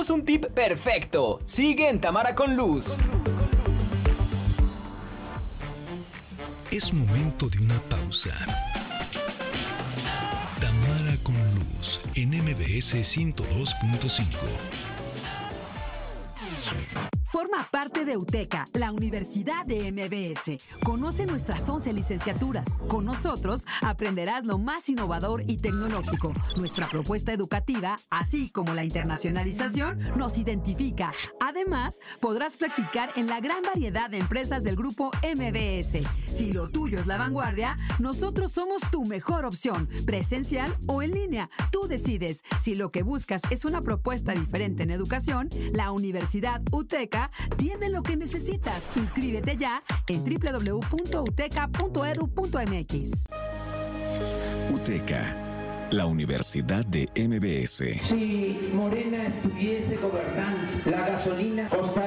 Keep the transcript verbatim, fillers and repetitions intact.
Un tip perfecto. Sigue en Tamara con Luz. Es momento de una pausa. Tamara con Luz en M B S ciento dos punto cinco. Forma parte de UTECA, la Universidad de M B S. Conoce nuestras once licenciaturas. Con nosotros aprenderás lo más innovador y tecnológico. Nuestra propuesta educativa, así como la internacionalización, nos identifica. Además, podrás practicar en la gran variedad de empresas del grupo M B S. Si lo tuyo es la vanguardia, nosotros somos tu mejor opción, presencial o en línea. Tú decides. Si lo que buscas es una propuesta diferente en educación, la Universidad UTECA tiene lo que necesitas. Inscríbete ya en doble u doble u doble u punto uteca punto e d u punto m x. UTECA, la Universidad de M B S. Si Morena estuviese gobernando, la gasolina costaría